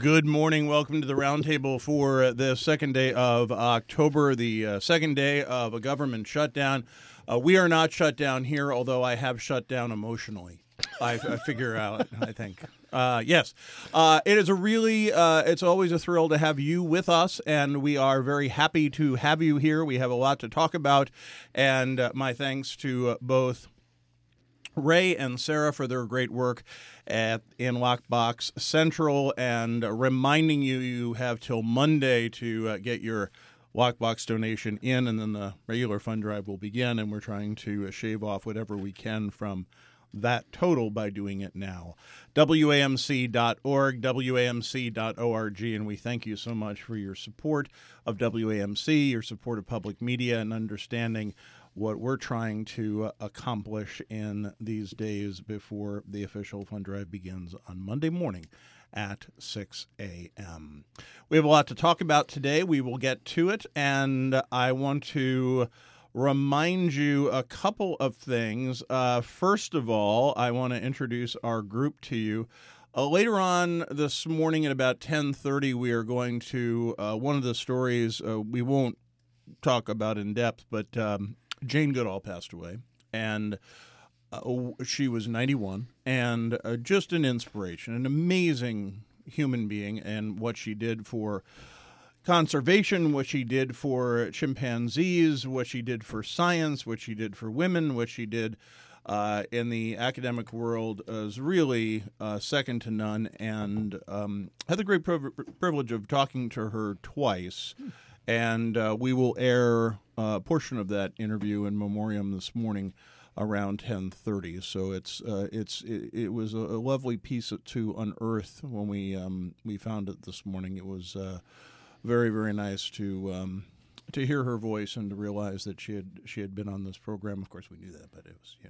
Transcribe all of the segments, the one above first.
Good morning. Welcome to the roundtable for the second day of October, the second day of a government shutdown. We are not shut down here, although I have shut down emotionally. I figure out, I think. Yes. It is it's always a thrill to have you with us, and we are very happy to have you here. We have a lot to talk about, and my thanks to both Ray and Sarah for their great work in Lockbox Central, and reminding you have till Monday to get your Lockbox donation in, and then the regular fund drive will begin, and we're trying to shave off whatever we can from that total by doing it now. WAMC.org, WAMC.org, and we thank you so much for your support of WAMC, your support of public media, and understanding what we're trying to accomplish in these days before the official fund drive begins on Monday morning at 6 a.m. We have a lot to talk about today. We will get to it, and I want to remind you a couple of things. First of all, I want to introduce our group to you. Later on this morning at about 10:30, we are going to one of the stories we won't talk about in depth, but Jane Goodall passed away, and she was 91, and just an inspiration, an amazing human being, and what she did for conservation, what she did for chimpanzees, what she did for science, what she did for women, what she did in the academic world is really second to none, and had the great privilege of talking to her twice. And we will air a portion of that interview in memoriam this morning around 10:30. So it was a lovely piece to unearth when we found it this morning. It was very, very nice to hear her voice and to realize that she had been on this program. Of course, we knew that, but it was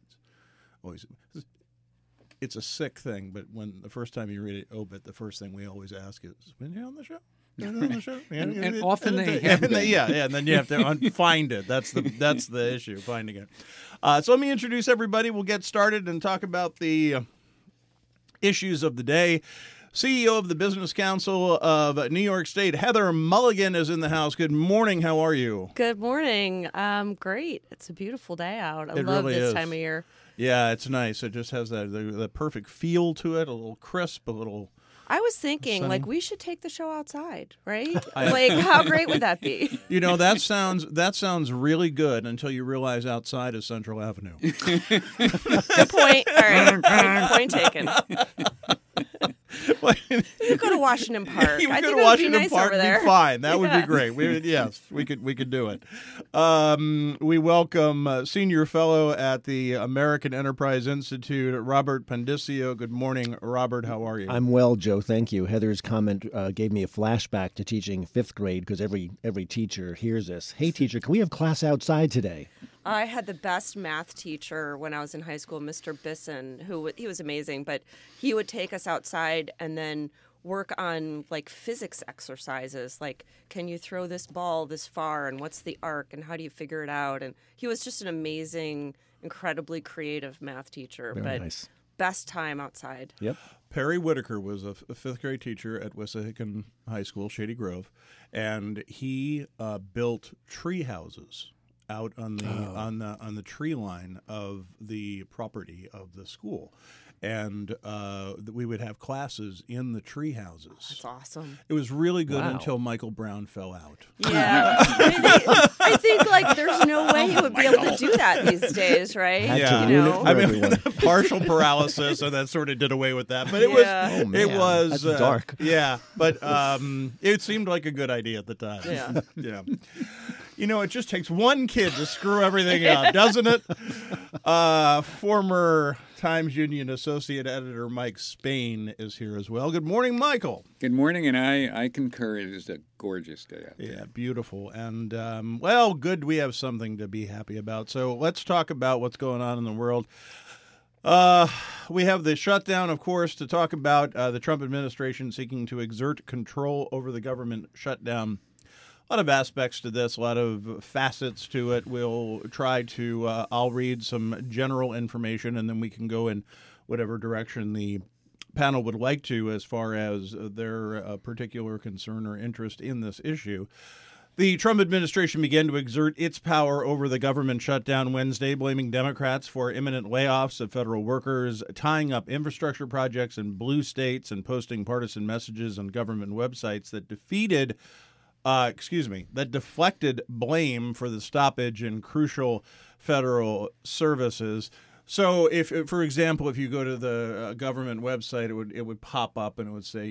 it's a sick thing. But when the first time you read it, obit, the first thing we always ask is, "When you on the show?" And often they have been. And then you have to find it. That's the issue, finding it. So let me introduce everybody. We'll get started and talk about the issues of the day. CEO of the Business Council of New York State, Heather Mulligan, is in the house. Good morning. How are you? Good morning. Great. It's a beautiful day out. I love really this is. time of year. Yeah, it's nice. It just has the perfect feel to it, a little crisp, a little... I was thinking, sunny. We should take the show outside, right? How great would that be? You know, that sounds really good until you realize outside is Central Avenue. Good point. All right. Point taken. You go to Washington Park. You I go think to it would Washington be nice Park over and there. be fine. That would Yeah. be great. We could do it. We welcome Senior Fellow at the American Enterprise Institute, Robert Pendicio. Good morning, Robert. How are you? I'm well, Joe. Thank you. Heather's comment gave me a flashback to teaching fifth grade because every teacher hears this. Hey, teacher, can we have class outside today? I had the best math teacher when I was in high school, Mr. Bisson, he was amazing, but he would take us outside and then work on physics exercises, like can you throw this ball this far and what's the arc and how do you figure it out? And he was just an amazing, incredibly creative math teacher. Very nice. Best time outside. Yep. Perry Whitaker was a fifth grade teacher at Wissahickon High School, Shady Grove, and he built tree houses out on the tree line of the property of the school, and we would have classes in the tree houses. That's awesome. It was really good Wow. until Michael Brown fell out. Yeah. I think there's no way he would be able to do that these days, right? Had Yeah. to You ruin it know? for everyone. Partial paralysis, and that sort of did away with that. But it Yeah. Oh, it man. was That's dark. Yeah, but it seemed like a good idea at the time. Yeah. Yeah. You know, it just takes one kid to screw everything up, doesn't it? Former Times Union Associate Editor Mike Spain is here as well. Good morning, Michael. Good morning, and I concur. It is a gorgeous day out there. Yeah, beautiful. And, good. We have something to be happy about. So let's talk about what's going on in the world. We have the shutdown, of course, to talk about the Trump administration seeking to exert control over the government shutdown. A lot of aspects to this, a lot of facets to it. We'll try to, I'll read some general information, and then we can go in whatever direction the panel would like to as far as their particular concern or interest in this issue. The Trump administration began to exert its power over the government shutdown Wednesday, blaming Democrats for imminent layoffs of federal workers, tying up infrastructure projects in blue states, and posting partisan messages on government websites that deflected blame for the stoppage in crucial federal services. So, if, for example, if you go to the government website, it would pop up and it would say,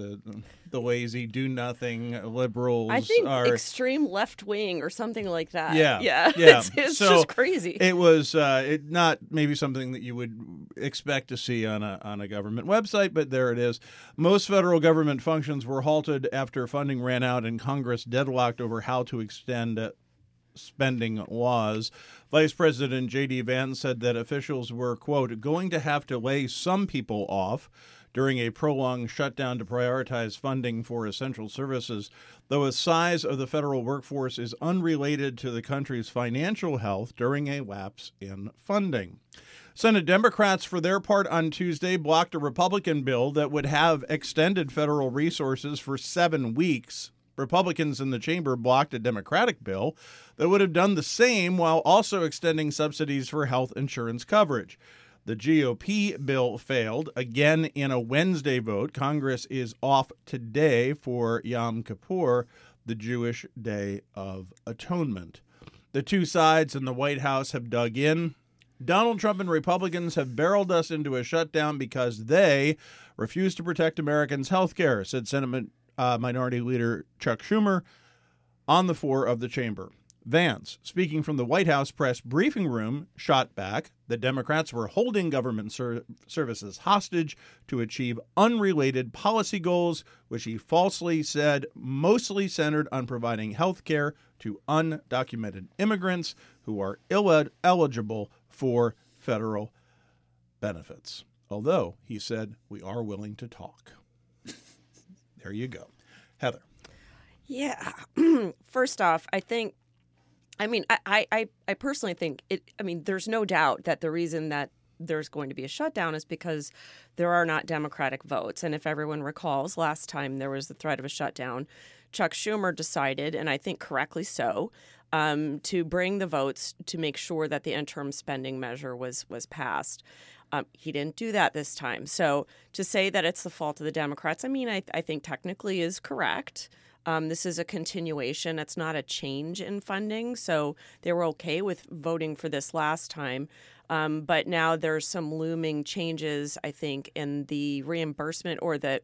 the lazy, do nothing liberals. I think are extreme left wing or something like that. Yeah. It's So just crazy. It was not maybe something that you would expect to see on a government website, but there it is. Most federal government functions were halted after funding ran out and Congress deadlocked over how to extend spending laws. Vice President J.D. Vance said that officials were, quote, going to have to lay some people off during a prolonged shutdown to prioritize funding for essential services, though the size of the federal workforce is unrelated to the country's financial health during a lapse in funding. Senate Democrats, for their part on Tuesday, blocked a Republican bill that would have extended federal resources for 7 weeks. Republicans in the chamber blocked a Democratic bill that would have done the same while also extending subsidies for health insurance coverage. The GOP bill failed, again in a Wednesday vote. Congress is off today for Yom Kippur, the Jewish Day of Atonement. The two sides in the White House have dug in. Donald Trump and Republicans have barreled us into a shutdown because they refuse to protect Americans' health care, said Senate Minority Leader Chuck Schumer on the floor of the chamber. Vance, speaking from the White House press briefing room, shot back that Democrats were holding government services hostage to achieve unrelated policy goals, which he falsely said mostly centered on providing health care to undocumented immigrants who are eligible for federal benefits. Although, he said, we are willing to talk. There you go. Heather. Yeah. First off, I personally think there's no doubt that the reason that there's going to be a shutdown is because there are not Democratic votes. And if everyone recalls, last time there was the threat of a shutdown, Chuck Schumer decided, and I think correctly so, to bring the votes to make sure that the interim spending measure was passed. He didn't do that this time. So to say that it's the fault of the Democrats, I think technically is correct. This is a continuation. It's not a change in funding. So they were okay with voting for this last time. But now there's some looming changes, I think, in the reimbursement or the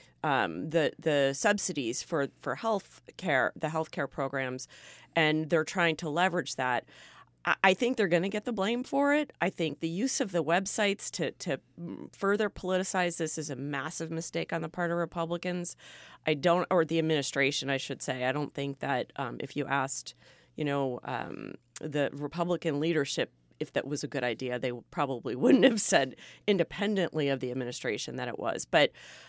subsidies for health care, the health care programs, and they're trying to leverage that. I think they're going to get the blame for it. I think the use of the websites to further politicize this is a massive mistake on the part of Republicans. Or the administration, I should say. I don't think that if you asked, the Republican leadership if that was a good idea, they probably wouldn't have said independently of the administration that it was. But,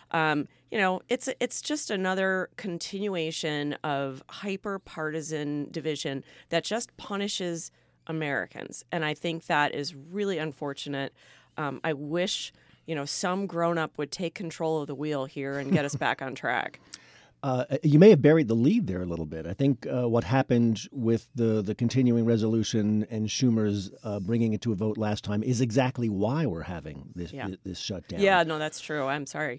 it's just another continuation of hyper-partisan division that just punishes Americans. And I think that is really unfortunate. I wish, some grown-up would take control of the wheel here and get us back on track. You may have buried the lead there a little bit. I think what happened with the continuing resolution and Schumer's bringing it to a vote last time is exactly why we're having this shutdown. Yeah, no, that's true. I'm sorry.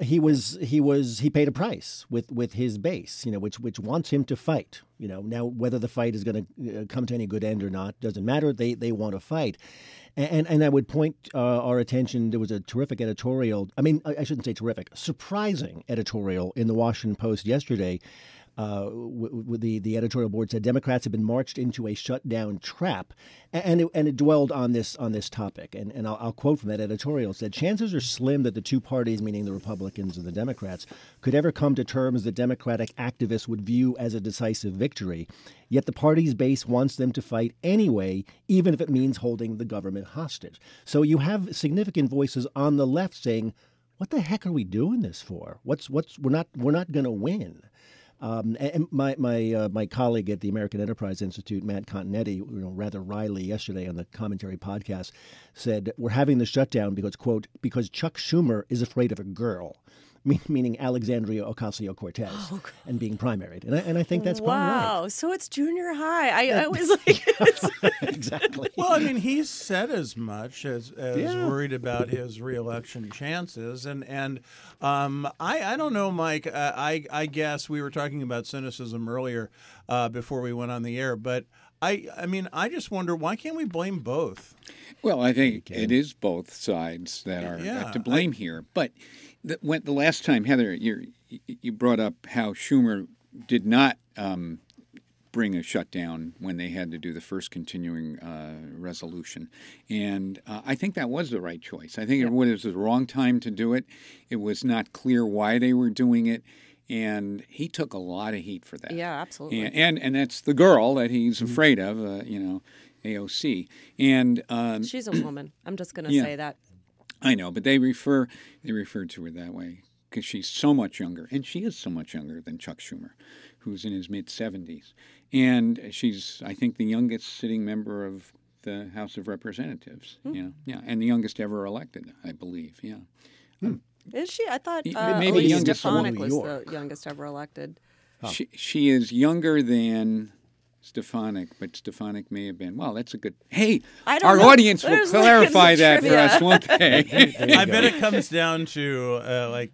He paid a price with his base, which wants him to fight. Now whether the fight is going to come to any good end or not doesn't matter. They want to fight. And I would point our attention, there was a terrific editorial, I shouldn't say terrific, surprising editorial in the Washington Post yesterday. The editorial board said Democrats have been marched into a shutdown trap, and it dwelled on this topic. And I'll quote from that editorial. It said, chances are slim that the two parties, meaning the Republicans and the Democrats, could ever come to terms that Democratic activists would view as a decisive victory. Yet the party's base wants them to fight anyway, even if it means holding the government hostage. So you have significant voices on the left saying, what the heck are we doing this for? We're not going to win. And my colleague at the American Enterprise Institute, Matt Continetti, rather wryly yesterday on the Commentary podcast, said we're having the shutdown because, quote, because Chuck Schumer is afraid of a girl. Meaning Alexandria Ocasio-Cortez and being primaried. And I think that's probably right. Wow. So it's junior high. I was like... Exactly. Well, I mean, he's said as much as worried about his reelection chances. And I don't know, Mike. I guess we were talking about cynicism earlier before we went on the air. But, I mean, I just wonder, why can't we blame both? Well, I think it is both sides that are to blame here. But the last time, Heather, you brought up how Schumer did not bring a shutdown when they had to do the first continuing resolution. And I think that was the right choice. I think it was the wrong time to do it. It was not clear why they were doing it. And he took a lot of heat for that. Yeah, absolutely. And that's the girl that he's afraid of, AOC. And she's a woman. I'm just going to say that. I know, but they referred to her that way because she's so much younger, and she is so much younger than Chuck Schumer, who's in his mid-70s. And she's, I think, the youngest sitting member of the House of Representatives. And the youngest ever elected, I believe. Is she? I thought maybe Elise youngest Stefanik was York. the youngest ever elected. She is younger than Stefanik, but Stefanik may have been. Well, that's a good. Hey, our audience will clarify that for us, won't they? I bet it comes down to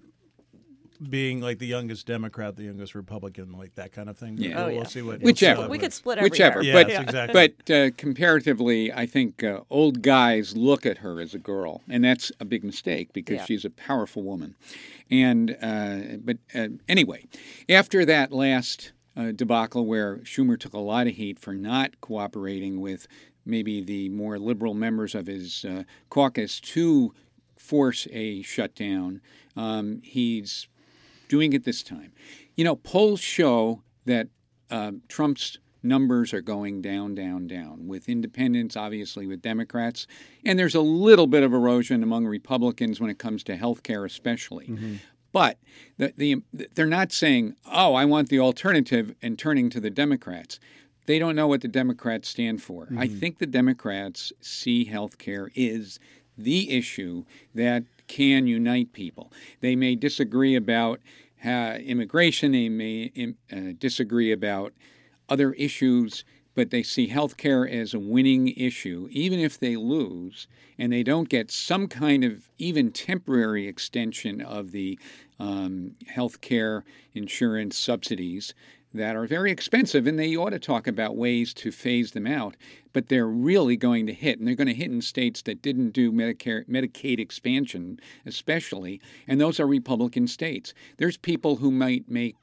being like the youngest Democrat, the youngest Republican, like that kind of thing. Yeah. We'll see what. Whichever. We could split every Whichever. year. But, exactly. But comparatively, I think old guys look at her as a girl, and that's a big mistake because she's a powerful woman. And but anyway, after that last debacle where Schumer took a lot of heat for not cooperating with maybe the more liberal members of his caucus to force a shutdown, he's doing it this time. Polls show that Trump's numbers are going down, down, down, with independents, obviously with Democrats, and there's a little bit of erosion among Republicans when it comes to health care especially. Mm-hmm. But they're not saying, oh, I want the alternative and turning to the Democrats. They don't know what the Democrats stand for. Mm-hmm. I think the Democrats see health care is the issue that can unite people. They may disagree about immigration. They may disagree about other issues, but they see health care as a winning issue, even if they lose and they don't get some kind of even temporary extension of the health care insurance subsidies that are very expensive, and they ought to talk about ways to phase them out. But they're really going to hit, and they're going to hit in states that didn't do Medicaid expansion, especially, and those are Republican states. There's people who might make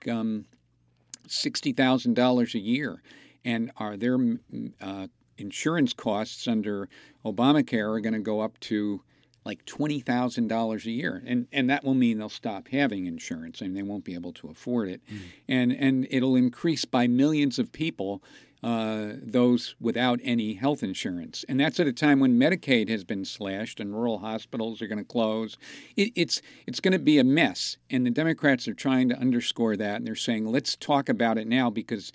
$60,000 a year, and their insurance costs under Obamacare are going to go up to like $20,000 a year, and that will mean they'll stop having insurance and they won't be able to afford it, and it'll increase by millions of people, those without any health insurance, and that's at a time when Medicaid has been slashed and rural hospitals are going to close. It's going to be a mess, and the Democrats are trying to underscore that, and they're saying let's talk about it now because.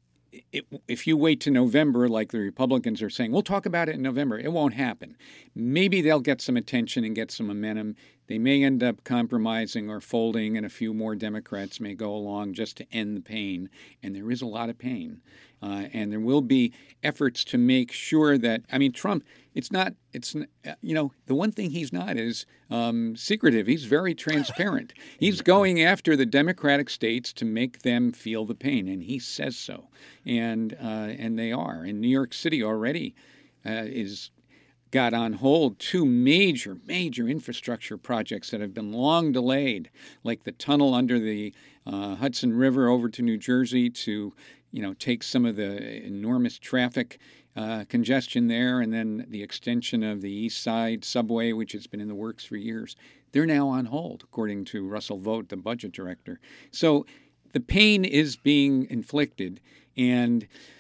If you wait to November, like the Republicans are saying, we'll talk about it in November, it won't happen. Maybe they'll get some attention and get some momentum. They may end up compromising or folding, and a few more Democrats may go along just to end the pain. And there is a lot of pain. And there will be efforts to make sure that, Trump, the one thing he's not is secretive. He's very transparent. He's going after the Democratic states to make them feel the pain, and he says so. And they are. And New York City already got on hold two major infrastructure projects that have been long delayed, like the tunnel under the Hudson River over to New Jersey to take some of the enormous traffic congestion there, and then the extension of the East Side subway, which has been in the works for years. They're now on hold, according to Russell Vought, the budget director. So the pain is being inflicted, and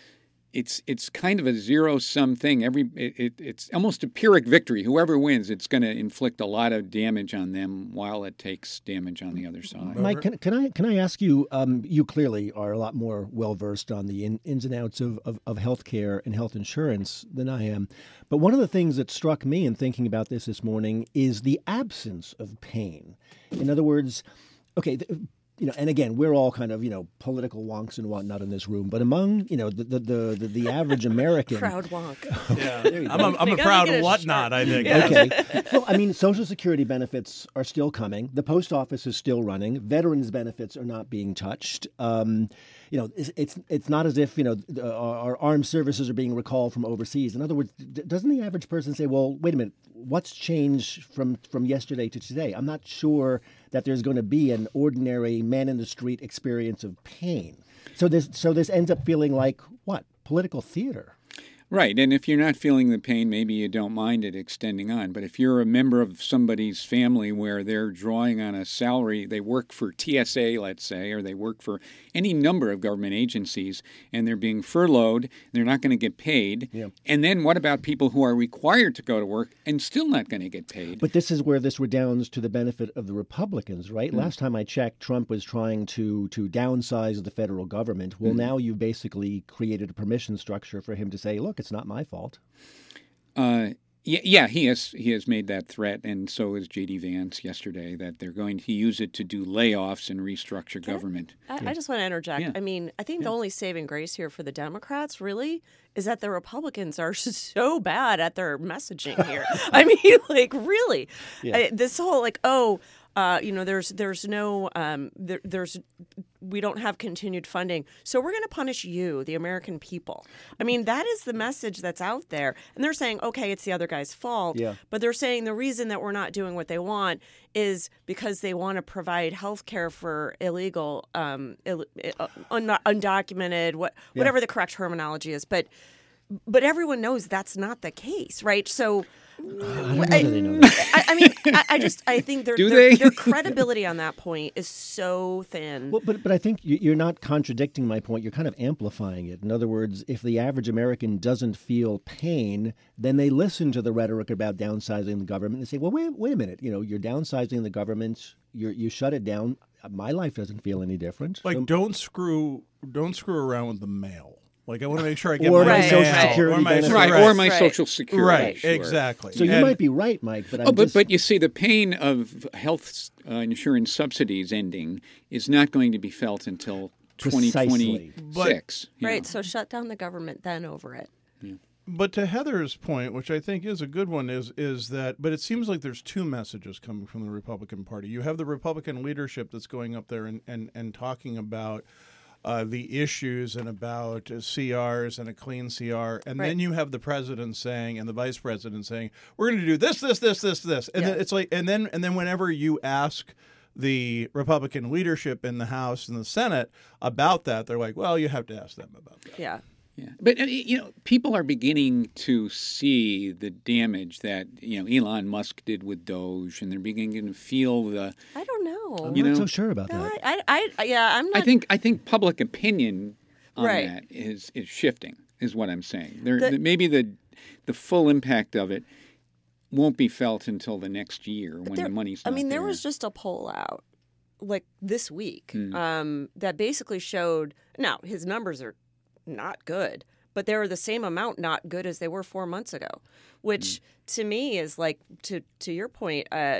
it's kind of a zero-sum thing. It's almost a Pyrrhic victory. Whoever wins, it's going to inflict a lot of damage on them while it takes damage on the other side. Mike, can I ask you? You clearly are a lot more well versed on the ins and outs of healthcare and health insurance than I am. But one of the things that struck me in thinking about this morning is the absence of pain. In other words, okay. And again, we're all kind of, political wonks and whatnot in this room. But among, the average American, proud wonk. Yeah, I'm a proud whatnot. I think. Yeah. Okay. Well, I mean, Social Security benefits are still coming. The post office is still running. Veterans benefits are not being touched. It's not as if our armed services are being recalled from overseas. In other words, doesn't the average person say, "Well, wait a minute, what's changed from yesterday to today?" I'm not sure that there's going to be an ordinary man in the street experience of pain. So this ends up feeling like what? Political theater. Right, and if you're not feeling the pain, maybe you don't mind it extending on. But if you're a member of somebody's family where they're drawing on a salary, they work for TSA, let's say, or they work for any number of government agencies, and they're being furloughed, they're not going to get paid. Yeah. And then what about people who are required to go to work and still not going to get paid? But this is where this redounds to the benefit of the Republicans, right? Last time I checked, Trump was trying to downsize the federal government. Well, now you've basically created a permission structure for him to say, look, it's not my fault. Yeah, he has made that threat, and so is J.D. Vance yesterday, that they're going to use it to do layoffs and restructure government. I just want to interject. Yeah. I mean, I think the only saving grace here for the Democrats really is that the Republicans are so bad at their messaging here. I mean, like, really. Yeah. This whole, like, we don't have continued funding, so we're going to punish you, the American people. I mean, that is the message that's out there. And they're saying, okay, it's the other guy's fault. Yeah. But they're saying the reason that we're not doing what they want is because they want to provide health care for illegal, undocumented, whatever the correct terminology is. But everyone knows that's not the case, right? So I don't know that they know that. I think their credibility on that point is so thin. Well, but I think you're not contradicting my point. You're kind of amplifying it. In other words, if the average American doesn't feel pain, then they listen to the rhetoric about downsizing the government and say, well, wait a minute. You're downsizing the government. You shut it down. My life doesn't feel any different. Like, don't screw around with the mail. Like, I want to make sure I get or my Social mail, Security benefits. Or my Social Security. Right, sure. exactly. So you might be right, Mike. But but you see, the pain of health insurance subsidies ending is not going to be felt until 2026. Right, so shut down the government then over it. Yeah. But to Heather's point, which I think is a good one, is that, but it seems like there's two messages coming from the Republican Party. You have the Republican leadership that's going up there and talking about the issues and about CRs and a clean CR. And then you have the president saying and the vice president saying, we're going to do this. And then it's like, and then whenever you ask the Republican leadership in the House and the Senate about that, they're like, well, you have to ask them about that. Yeah. Yeah, but people are beginning to see the damage that Elon Musk did with Doge, and they're beginning to feel the. I don't know. I'm not so sure about that. I'm not. I think public opinion on that is shifting, is what I'm saying. Maybe the full impact of it won't be felt until the next year when the money's not there there. was just a poll out like this week that basically showed. Now his numbers are not good, but they were the same amount not good as they were 4 months ago, which to me is like, to your point, I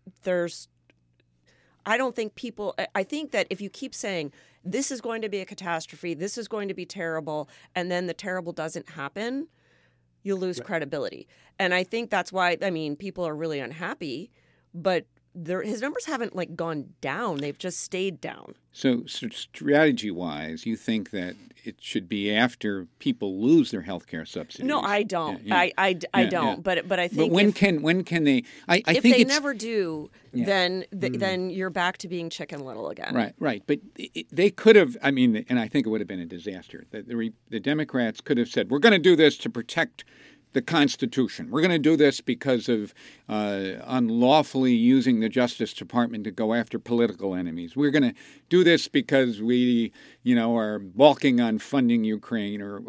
don't think I think that if you keep saying this is going to be a catastrophe, this is going to be terrible, and then the terrible doesn't happen, you lose credibility. And I think that's why, people are really unhappy, but his numbers haven't gone down. They've just stayed down. So strategy-wise, you think that it should be after people lose their health care subsidies? No, I don't. Yeah. I don't. But I think. But when can they? If they never do, then you're back to being Chicken Little again. Right. But they could have. And I think it would have been a disaster. The Democrats could have said, "We're going to do this to protect the Constitution. We're going to do this because of unlawfully using the Justice Department to go after political enemies. We're going to do this because we, are balking on funding Ukraine, or we're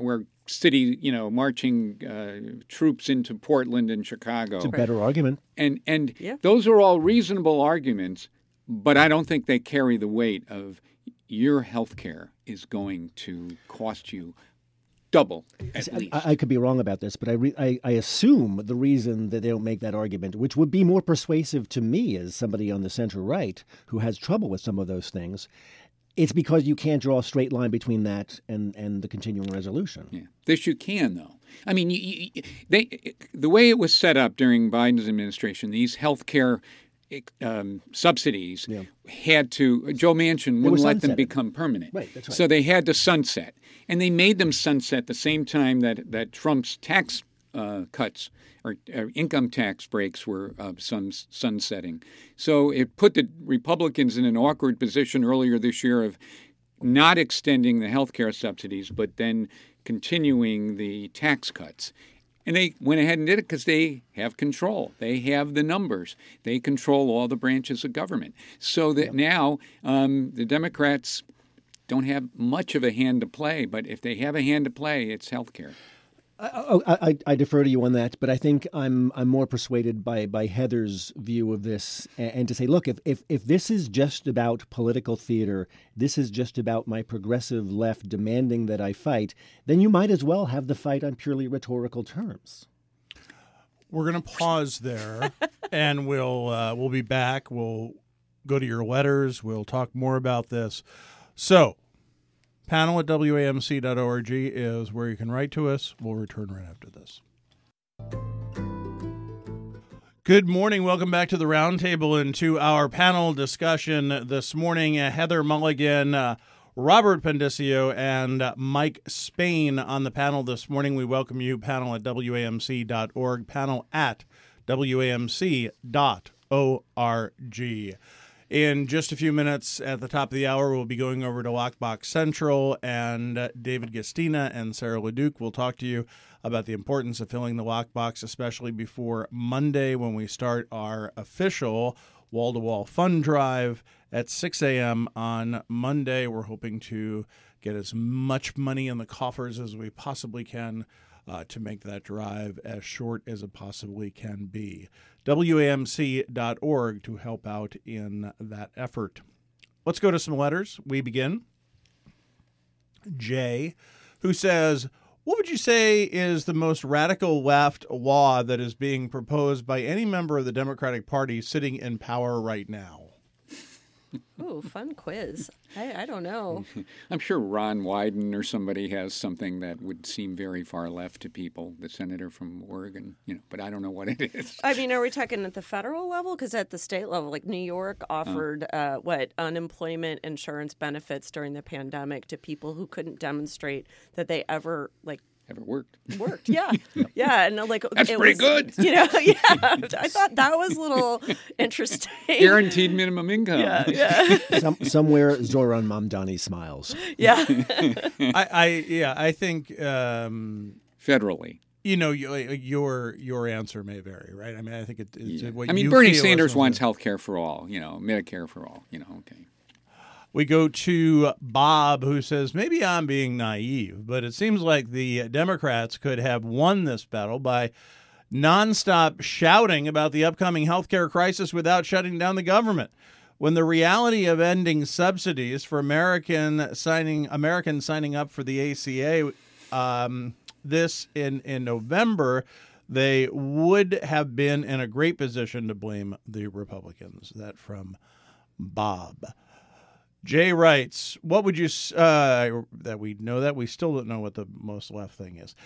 city, marching troops into Portland and Chicago. It's a better argument. And Yeah. those are all reasonable arguments, but I don't think they carry the weight of your health care is going to cost you double at least. I could be wrong about this, but I assume the reason that they don't make that argument, which would be more persuasive to me as somebody on the center right who has trouble with some of those things, it's because you can't draw a straight line between that and the continuing resolution. Yeah. This you can, though. I mean, the way it was set up during Biden's administration, these health care subsidies had to, Joe Manchin wouldn't let them become permanent. Right, that's right. So they had to sunset. And they made them sunset the same time that Trump's tax cuts or income tax breaks were sunsetting. So it put the Republicans in an awkward position earlier this year of not extending the health care subsidies, but then continuing the tax cuts. And they went ahead and did it because they have control. They have the numbers. They control all the branches of government. So that now the Democrats don't have much of a hand to play. But if they have a hand to play, it's health care. I defer to you on that, but I think I'm more persuaded by Heather's view of this, and to say, look, if this is just about political theater, this is just about my progressive left demanding that I fight, then you might as well have the fight on purely rhetorical terms. We're going to pause there, and we'll be back. We'll go to your letters. We'll talk more about this. So, panel at WAMC.org is where you can write to us. We'll return right after this. Good morning. Welcome back to the Roundtable and to our panel discussion this morning. Heather Mulligan, Robert Pendicio, and Mike Spain on the panel this morning. We welcome you, panel at WAMC.org, panel at WAMC.org. In just a few minutes at the top of the hour, we'll be going over to Lockbox Central, and David Gastina and Sarah LeDuc will talk to you about the importance of filling the lockbox, especially before Monday when we start our official wall-to-wall fund drive at 6 a.m. on Monday. We're hoping to get as much money in the coffers as we possibly can to make that drive as short as it possibly can be. WAMC.org to help out in that effort. Let's go to some letters. We begin. Jay, who says, what would you say is the most radical left law that is being proposed by any member of the Democratic Party sitting in power right now? Ooh, fun quiz. I don't know. I'm sure Ron Wyden or somebody has something that would seem very far left to people, the senator from Oregon, but I don't know what it is. I mean, are we talking at the federal level? Because at the state level, like New York offered unemployment insurance benefits during the pandemic to people who couldn't demonstrate that they ever worked. Yeah. Yeah. And that's pretty good. Yeah. I thought that was a little interesting. Guaranteed minimum income. Yeah. Somewhere Zoran Mamdani smiles. Yeah. I think federally. Your answer may vary, right? I mean, I think it's what you Bernie feel Sanders wants health care for all, Medicare for all, okay. We go to Bob, who says, maybe I'm being naive, but it seems like the Democrats could have won this battle by nonstop shouting about the upcoming healthcare crisis without shutting down the government. When the reality of ending subsidies for Americans signing up for the ACA this in November, they would have been in a great position to blame the Republicans. That from Bob. Jay writes, what would you, that we know that, we still don't know what the most left thing is.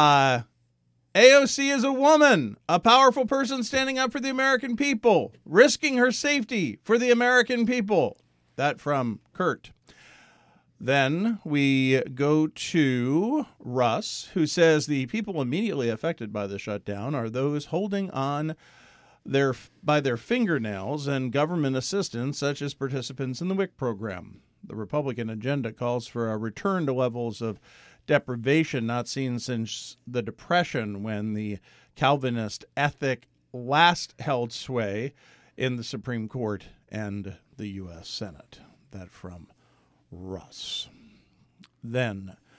AOC is a woman, a powerful person standing up for the American people, risking her safety for the American people. That from Kurt. Then we go to Russ, who says the people immediately affected by the shutdown are those holding on by their fingernails and government assistance, such as participants in the WIC program. The Republican agenda calls for a return to levels of deprivation not seen since the Depression, when the Calvinist ethic last held sway in the Supreme Court and the U.S. Senate. That from Russ. Then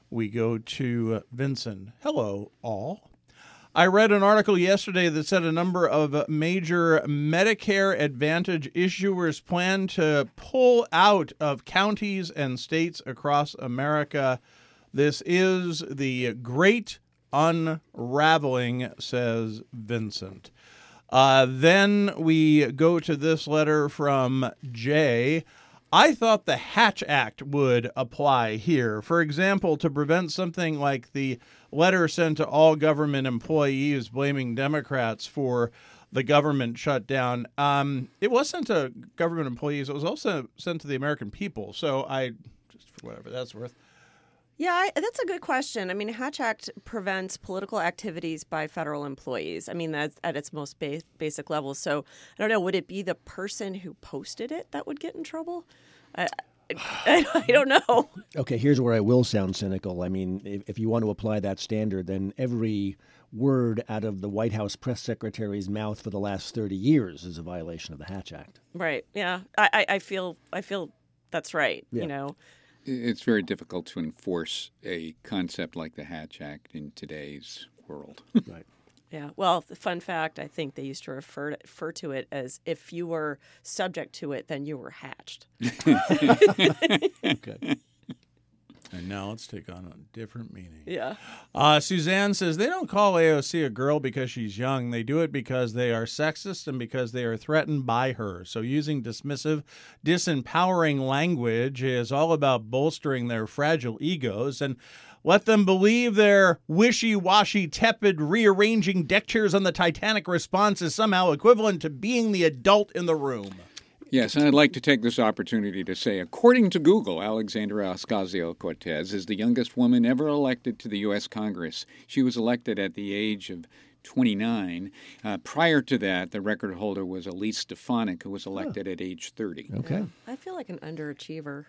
we go to Vincent. Hello, all. I read an article yesterday that said a number of major Medicare Advantage issuers plan to pull out of counties and states across America. This is the great unraveling, says Vincent. Then we go to this letter from Jay. I thought the Hatch Act would apply here. For example, to prevent something like the letter sent to all government employees blaming Democrats for the government shutdown. It was sent to government employees. It was also sent to the American people. So just for whatever that's worth. Yeah, that's a good question. I mean, Hatch Act prevents political activities by federal employees. I mean, that's at its most basic level. So I don't know, would it be the person who posted it that would get in trouble? I don't know. Okay, here's where I will sound cynical. I mean, if you want to apply that standard, then every word out of the White House press secretary's mouth for the last 30 years is a violation of the Hatch Act. Right. Yeah. I feel that's right. Yeah. You know. It's very difficult to enforce a concept like the Hatch Act in today's world. Right. Yeah. Well, the fun fact, I think they used to refer to it as if you were subject to it, then you were hatched. Okay. And now let's take on a different meaning. Yeah. Suzanne says they don't call AOC a girl because she's young. They do it because they are sexist and because they are threatened by her. So using dismissive, disempowering language is all about bolstering their fragile egos and let them believe their wishy-washy, tepid, rearranging deck chairs on the Titanic response is somehow equivalent to being the adult in the room. Yes, and I'd like to take this opportunity to say, according to Google, Alexandria Ocasio-Cortez is the youngest woman ever elected to the U.S. Congress. She was elected at the age of 29. Prior to that, the record holder was Elise Stefanik, who was elected at age 30. Okay. I feel like an underachiever.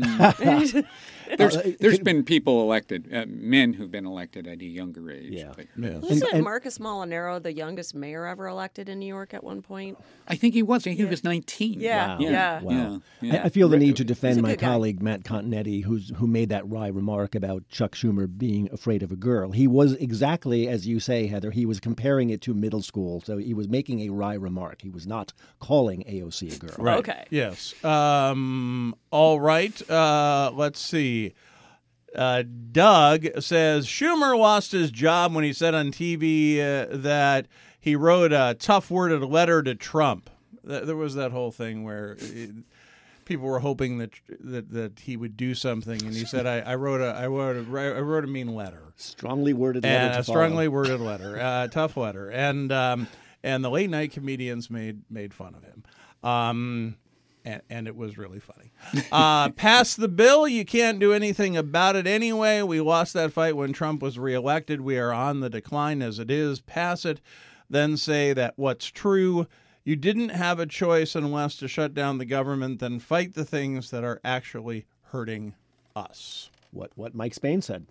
There's been people elected, men who've been elected at a younger age. Yeah. But Yes. Wasn't Marcus Molinaro the youngest mayor ever elected in New York at one point? I think he was. I think he was 19. Yeah. Wow. Yeah. Wow. Yeah. I feel the need to He's defend a my good guy. colleague Matt Continetti, who made that wry remark about Chuck Schumer being afraid of a girl. He was exactly as you say, Heather. He was comparing it to middle school, so he was making a wry remark. He was not calling AOC a girl. Right. Okay. Yes. All right. Let's see. Doug says Schumer lost his job when he said on TV that he wrote a tough-worded letter to Trump. There was that whole thing where people were hoping that he would do something, and he said, "I wrote a mean letter, Strongly worded letter and to a strongly worded letter, tough letter," and the late night comedians made fun of him. And it was really funny. Pass the bill. You can't do anything about it anyway. We lost that fight when Trump was reelected. We are on the decline as it is. Pass it. Then say that what's true. You didn't have a choice unless to shut down the government, then fight the things that are actually hurting us. What Mike Spain said.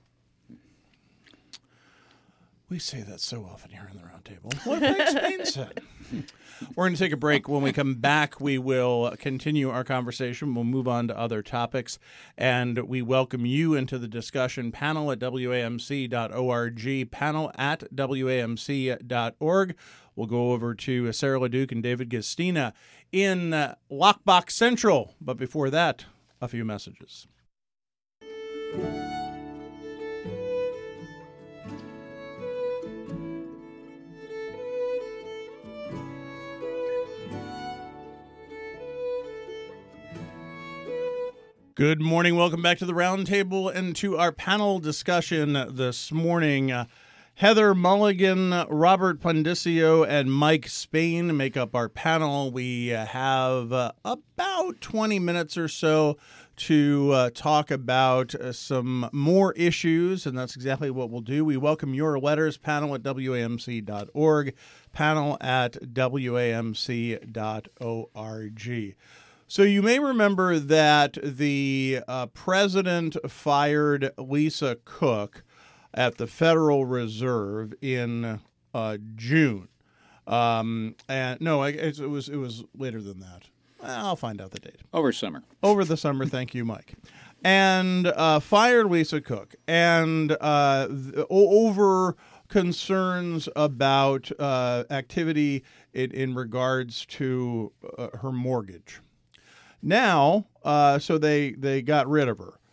We say that so often here on the Round Table. What Mike Spain said. We're going to take a break. When we come back, we will continue our conversation. We'll move on to other topics, and we welcome you into the discussion. Panel at WAMC.org, panel at WAMC.org. We'll go over to Sarah LeDuc and David Gastina in Lockbox Central. But before that, a few messages. Good morning. Welcome back to the Roundtable and to our panel discussion this morning. Heather Mulligan, Robert Pondicio, and Mike Spain make up our panel. We have about 20 minutes or so to talk about some more issues, and that's exactly what we'll do. We welcome your letters, panel at WAMC.org, panel at WAMC.org. So you may remember that the president fired Lisa Cook at the Federal Reserve in June, and no, it was later than that. I'll find out the date. Over summer. Over the summer. Thank you, Mike. and fired Lisa Cook, and over concerns about activity in regards to her mortgage. Now, so they got rid of her.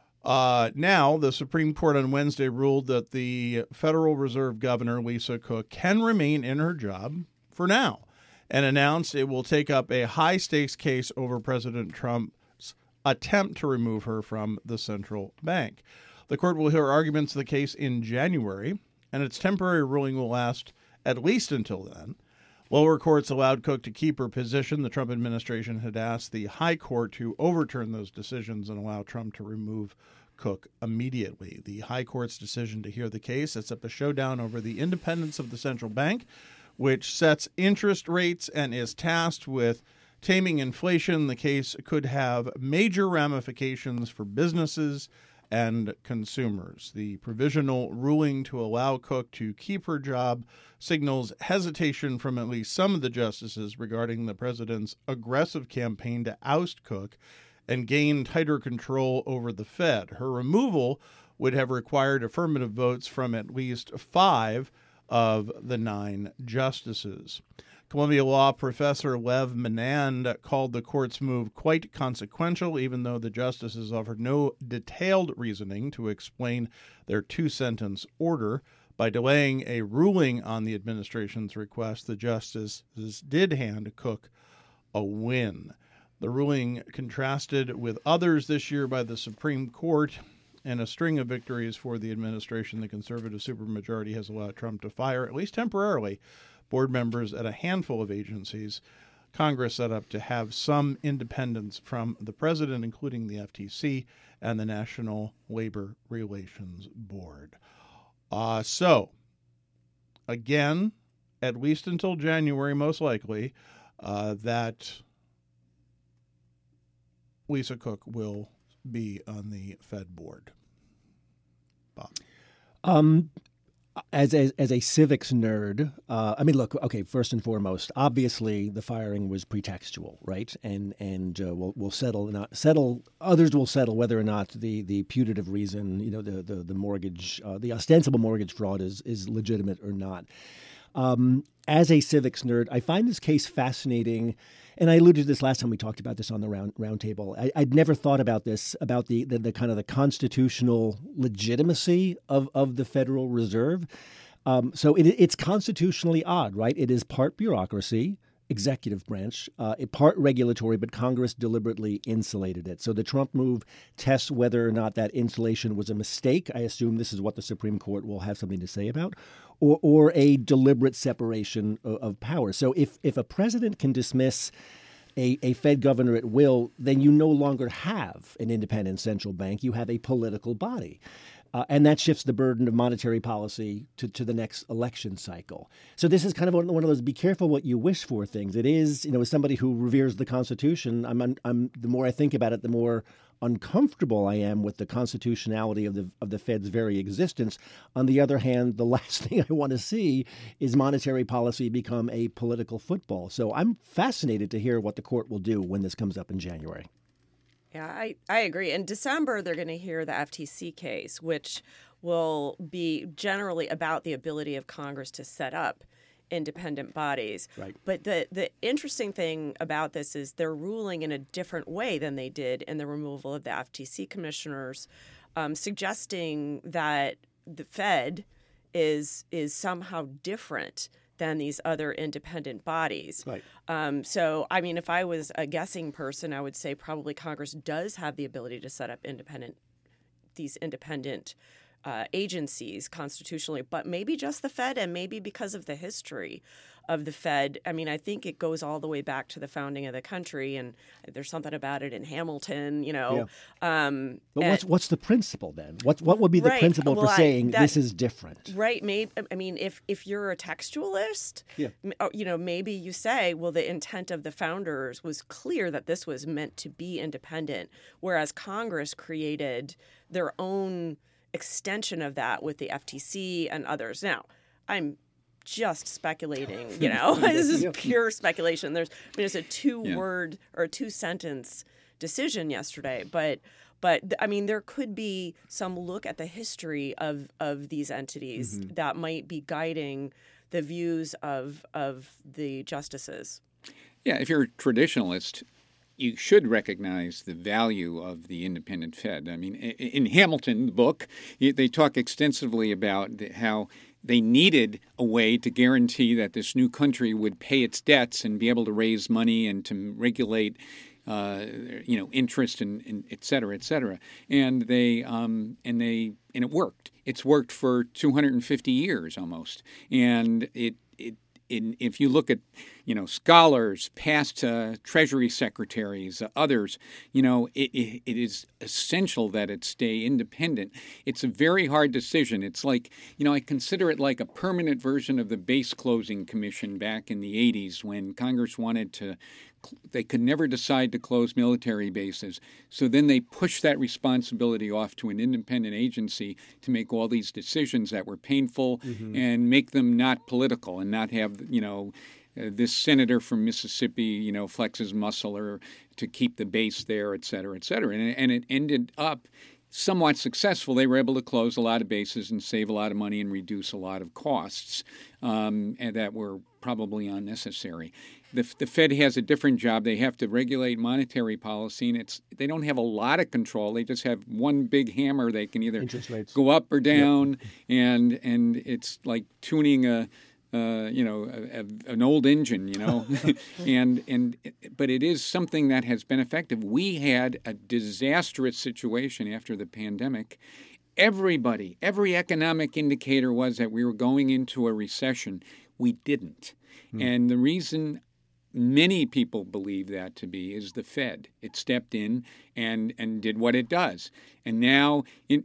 Now, the Supreme Court on Wednesday ruled that the Federal Reserve Governor, Lisa Cook, can remain in her job for now, and announced it will take up a high-stakes case over President Trump's attempt to remove her from the central bank. The court will hear arguments of the case in January, and its temporary ruling will last at least until then. Lower courts allowed Cook to keep her position. The Trump administration had asked the high court to overturn those decisions and allow Trump to remove Cook immediately. The high court's decision to hear the case sets up a showdown over the independence of the central bank, which sets interest rates and is tasked with taming inflation. The case could have major ramifications for businesses and consumers. The provisional ruling to allow Cook to keep her job signals hesitation from at least some of the justices regarding the president's aggressive campaign to oust Cook and gain tighter control over the Fed. Her removal would have required affirmative votes from at least 5 of the 9 justices. Columbia Law professor Lev Menand called the court's move quite consequential, even though the justices offered no detailed reasoning to explain their 2-sentence order. By delaying a ruling on the administration's request, the justices did hand Cook a win. The ruling contrasted with others this year by the Supreme Court and a string of victories for the administration. The conservative supermajority has allowed Trump to fire, at least temporarily, board members at a handful of agencies Congress set up to have some independence from the president, including the FTC and the National Labor Relations Board. So, again, at least until January, most likely, that Lisa Cook will be on the Fed board. Bob. As a civics nerd, I mean, look. Okay, first and foremost, obviously the firing was pretextual, right? And we'll settle. Others will settle whether or not the putative reason, the mortgage, the ostensible mortgage fraud is legitimate or not. As a civics nerd, I find this case fascinating. And I alluded to this last time we talked about this on the round table. I'd never thought about this, about the kind of the constitutional legitimacy of the Federal Reserve. So it's constitutionally odd, right? It is part bureaucracy, executive branch, part regulatory, but Congress deliberately insulated it. So the Trump move tests whether or not that insulation was a mistake. I assume this is what the Supreme Court will have something to say about, or a deliberate separation of power. So if a president can dismiss a Fed governor at will, then you no longer have an independent central bank. You have a political body. And that shifts the burden of monetary policy to the next election cycle. So this is kind of one of those be careful what you wish for things. It is, as somebody who reveres the Constitution, the more I think about it, the more uncomfortable I am with the constitutionality of the Fed's very existence. On the other hand, the last thing I want to see is monetary policy become a political football. So I'm fascinated to hear what the court will do when this comes up in January. Yeah, I agree. In December, they're going to hear the FTC case, which will be generally about the ability of Congress to set up independent bodies. Right. But the interesting thing about this is they're ruling in a different way than they did in the removal of the FTC commissioners, suggesting that the Fed is somehow different than these other independent bodies. Right. So, I mean, if I was a guessing person, I would say probably Congress does have the ability to set up these independent agencies constitutionally, but maybe just the Fed, and maybe because of the history of the Fed. I mean, I think it goes all the way back to the founding of the country, and there's something about it in Hamilton, Yeah. But what's the principle then? What would be the principle for saying this is different? Right. Maybe, I mean, if you're a textualist, maybe you say, well, the intent of the founders was clear that this was meant to be independent, whereas Congress created their own extension of that with the FTC and others. Now, I'm just speculating, this is pure speculation. It's a 2-word or a 2-sentence decision yesterday, but But I mean, there could be some look at the history of these entities that might be guiding the views of the justices. Yeah, if you're a traditionalist, you should recognize the value of the independent Fed. I mean, in Hamilton, the book, they talk extensively about how they needed a way to guarantee that this new country would pay its debts and be able to raise money and to regulate interest and et cetera, et cetera. And it worked. It's worked for 250 years almost. And if you look at, scholars, past Treasury secretaries, others, it is essential that it stay independent. It's a very hard decision. It's like, I consider it like a permanent version of the Base Closing Commission back in the 80s when Congress wanted to. They could never decide to close military bases. So then they pushed that responsibility off to an independent agency to make all these decisions that were painful and make them not political and not have, this senator from Mississippi, flex his muscle or to keep the base there, et cetera, et cetera. And it ended up somewhat successful. They were able to close a lot of bases and save a lot of money and reduce a lot of costs and that were probably unnecessary. The Fed has a different job. They have to regulate monetary policy, and they don't have a lot of control. They just have one big hammer. They can either go up or down, and it's like tuning an old engine, but it is something that has been effective. We had a disastrous situation after the pandemic. Every economic indicator was that we were going into a recession. We didn't. And the reason many people believe that to be is the Fed. It stepped in and did what it does. And now,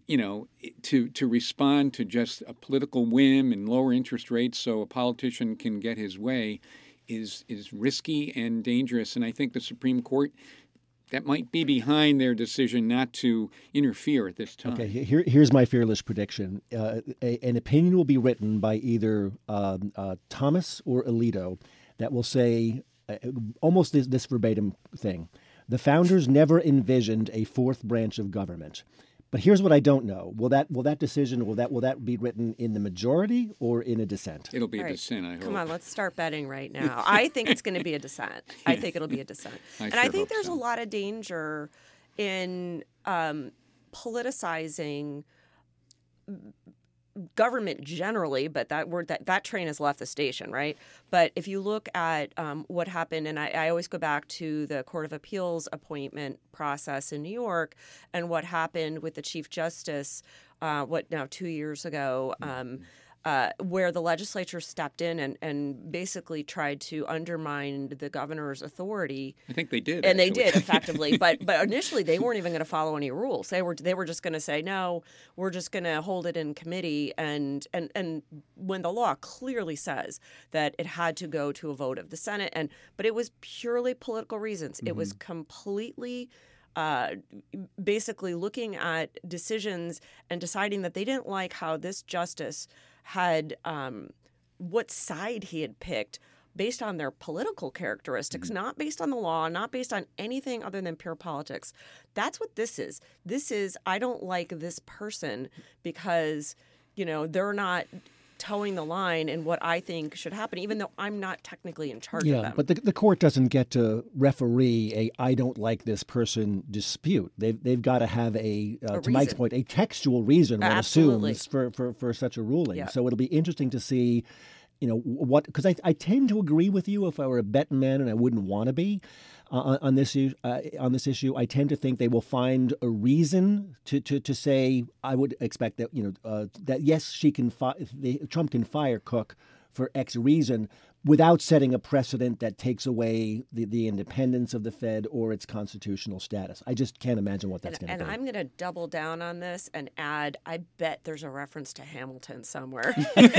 to respond to just a political whim and lower interest rates so a politician can get his way is risky and dangerous. And I think the Supreme Court, that might be behind their decision not to interfere at this time. Okay, here's my fearless prediction. An opinion will be written by either Thomas or Alito that will say almost this verbatim thing. The founders never envisioned a fourth branch of government. But here's what I don't know. Will that decision will that be written in the majority or in a dissent? It'll be a dissent, I hope. Come on, let's start betting right now. I think it's going to be a dissent. I think it'll be a dissent. I think there's a lot of danger in politicizing government generally, but that train has left the station, right? But if you look at what happened, and I always go back to the Court of Appeals appointment process in New York and what happened with the Chief Justice, 2 years ago, where the legislature stepped in and basically tried to undermine the governor's authority. I think they did. And actually. They did, effectively. But initially, they weren't even going to follow any rules. They were just going to say, no, we're just going to hold it in committee. And when the law clearly says that it had to go to a vote of the Senate. But it was purely political reasons. It was completely basically looking at decisions and deciding that they didn't like how this justice had what side he had picked based on their political characteristics, not based on the law, not based on anything other than pure politics. That's what this is. This is, I don't like this person because, they're not towing the line in what I think should happen, even though I'm not technically in charge of them. But the court doesn't get to referee I don't like this person dispute. They've got to have to Mike's point, a textual reason, one assumes, for such a ruling. Yeah. So it'll be interesting to see, because I tend to agree with you if I were a betting man, and I wouldn't want to be on this issue. I tend to think they will find a reason to say. I would expect that that yes, Trump can fire Cook for X reason without setting a precedent that takes away the independence of the Fed or its constitutional status. I just can't imagine what that's going to be. And I'm going to double down on this and add, I bet there's a reference to Hamilton somewhere.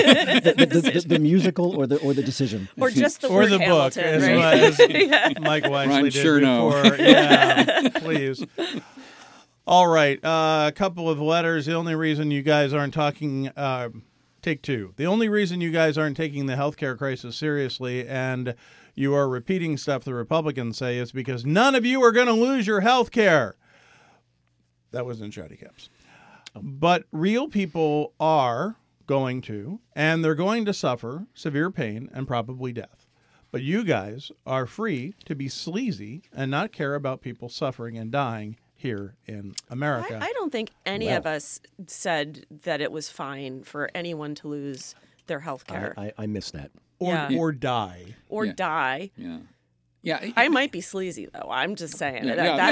the musical or the decision? Or just the word Book, Hamilton, as Mike Wisely did before. No. Yeah, please. All right, a couple of letters. The only reason you guys aren't talking... Take two. The only reason you guys aren't taking the healthcare crisis seriously and you are repeating stuff the Republicans say is because none of you are going to lose your health care. That was in shouty caps. But real people are going to, and they're going to suffer severe pain and probably death. But you guys are free to be sleazy and not care about people suffering and dying here in America. I don't think any of us said that it was fine for anyone to lose their health care. I missed that. Or die. Or Yeah. die. Yeah. Yeah, I might be sleazy, though. I'm just saying.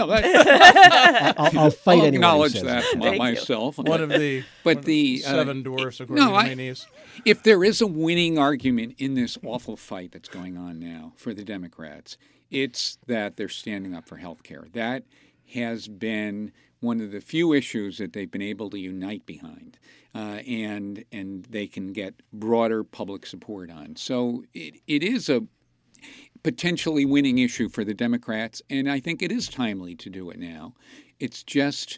I'll fight I'll anyone who acknowledge says that Thank you. myself. One of the seven dwarfs, according to my niece. If there is a winning argument in this awful fight that's going on now for the Democrats, it's that they're standing up for health care. That has been one of the few issues that they've been able to unite behind, and they can get broader public support on. So it is a potentially winning issue for the Democrats, and I think it is timely to do it now. It's just,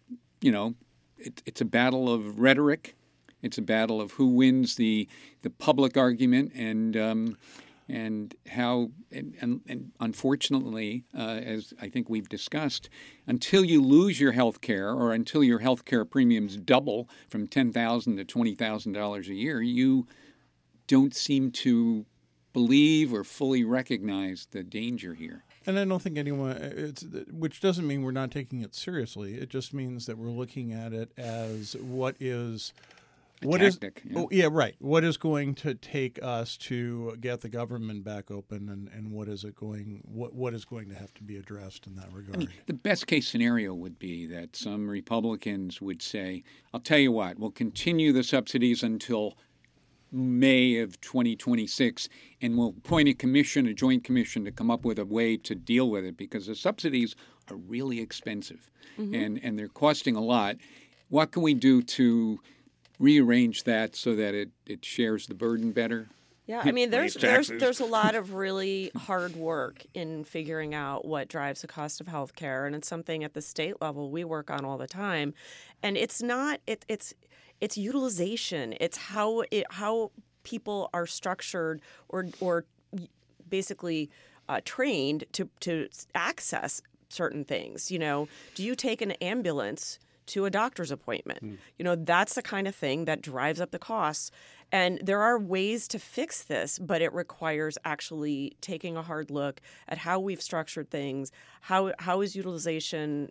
it's a battle of rhetoric. It's a battle of who wins the public argument, and how, and unfortunately, as I think we've discussed, until you lose your health care or until your health care premiums double from $10,000 to $20,000 a year, you don't seem to believe or fully recognize the danger here. And I don't think anyone, which doesn't mean we're not taking it seriously. It just means that we're looking at it as what is tactic, oh, yeah, right. What is going to take us to get the government back open, and what is going to have to be addressed in that regard? The best case scenario would be that some Republicans would say, I'll tell you what, we'll continue the subsidies until May of 2026, and we'll appoint a joint commission to come up with a way to deal with it, because the subsidies are really expensive, and they're costing a lot. What can we do to rearrange that so that it shares the burden better? Yeah, I mean, there's a lot of really hard work in figuring out what drives the cost of health care, and it's something at the state level we work on all the time. And it's not it's utilization. It's how people are structured or basically trained to access certain things. Do you take an ambulance to a doctor's appointment? That's the kind of thing that drives up the costs. And there are ways to fix this, but it requires actually taking a hard look at how we've structured things. How is utilization,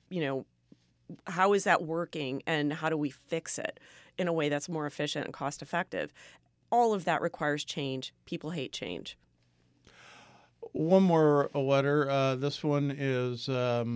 how is that working, and how do we fix it in a way that's more efficient and cost effective? All of that requires change. People hate change. One more letter. This one is, this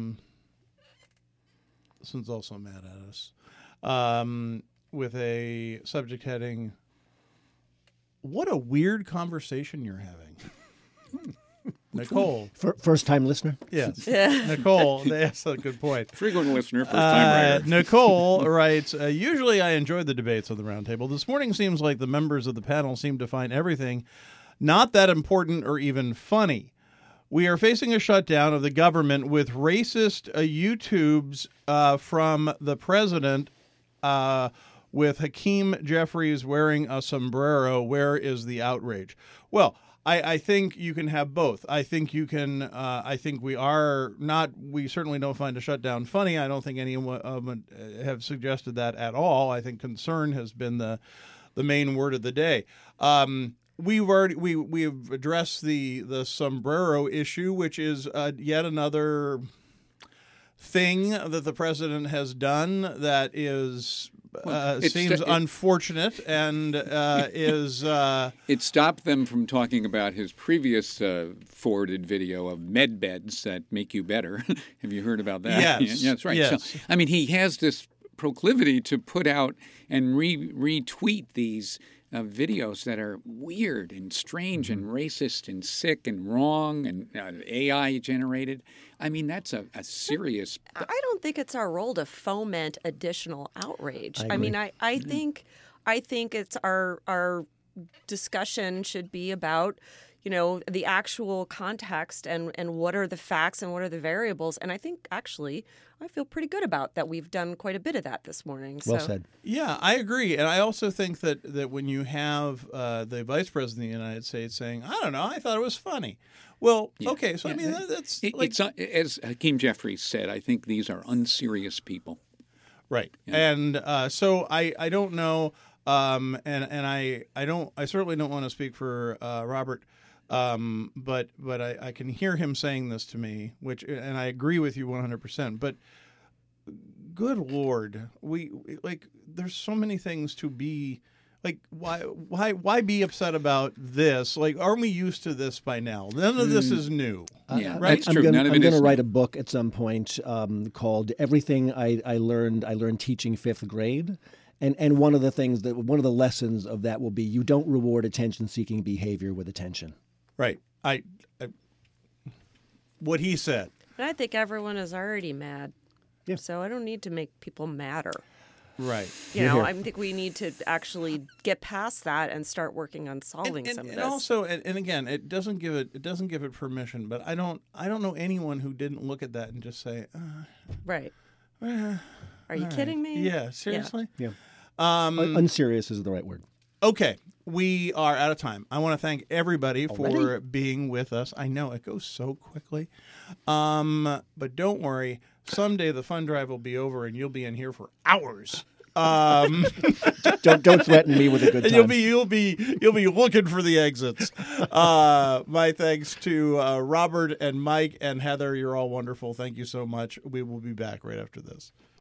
one's also mad at us, with a subject heading, "What a weird conversation you're having." Nicole. First-time listener? Yes. Nicole, that's a good point. Frequent listener, first-time writer. Nicole writes, usually I enjoy the debates on the roundtable. This morning seems like the members of the panel seem to find everything not that important or even funny. We are facing a shutdown of the government with racist YouTubes from the president with Hakeem Jeffries wearing a sombrero. Where is the outrage? Well, I think you can have both. I think you can. I think we certainly don't find a shutdown funny. I don't think anyone have suggested that at all. I think concern has been the main word of the day. We've addressed the sombrero issue, which is yet another thing that the president has done that is seems unfortunate and is. It stopped them from talking about his previous forwarded video of med beds that make you better. Have you heard about that? Yes, yeah, that's right. Yes. So, I mean, he has this proclivity to put out and retweet these videos that are weird and strange and racist and sick and wrong and AI generated. I mean, that's a serious. I don't think it's our role to foment additional outrage. I mean, I think it's our discussion should be about, the actual context and what are the facts and what are the variables. And I think actually I feel pretty good about that. We've done quite a bit of that this morning. Well said. Yeah, I agree. And I also think that when you have the Vice President of the United States saying, I don't know, I thought it was funny. Well, okay, so I mean, that's like... It's, as Hakeem Jeffries said, I think these are unserious people. Right. Yeah. And so I don't know, and I certainly don't want to speak for Robert, but I can hear him saying this to me, and I agree with you 100%. But good Lord, we there's so many things to be like. Why be upset about this? Like, aren't we used to this by now? None of this is new. Yeah, right. That's true. I'm None of it going is to write new. a book at some point called "Everything I Learned Teaching Fifth Grade," and one of the lessons of that will be you don't reward attention-seeking behavior with attention. Right. I what he said. And I think everyone is already mad. Yeah. So I don't need to make people madder. Right. I think we need to actually get past that and start working on solving some of this. And also, and again, it doesn't give it permission. But I don't know anyone who didn't look at that and just say, right. Are you kidding me? Yeah, seriously? Yeah. Unserious is the right word. Okay, we are out of time. I want to thank everybody for being with us. I know it goes so quickly. But don't worry. Someday the fun drive will be over and you'll be in here for hours. Don't threaten me with a good time. And you'll be looking for the exits. My thanks to Robert and Mike and Heather. You're all wonderful. Thank you so much. We will be back right after this.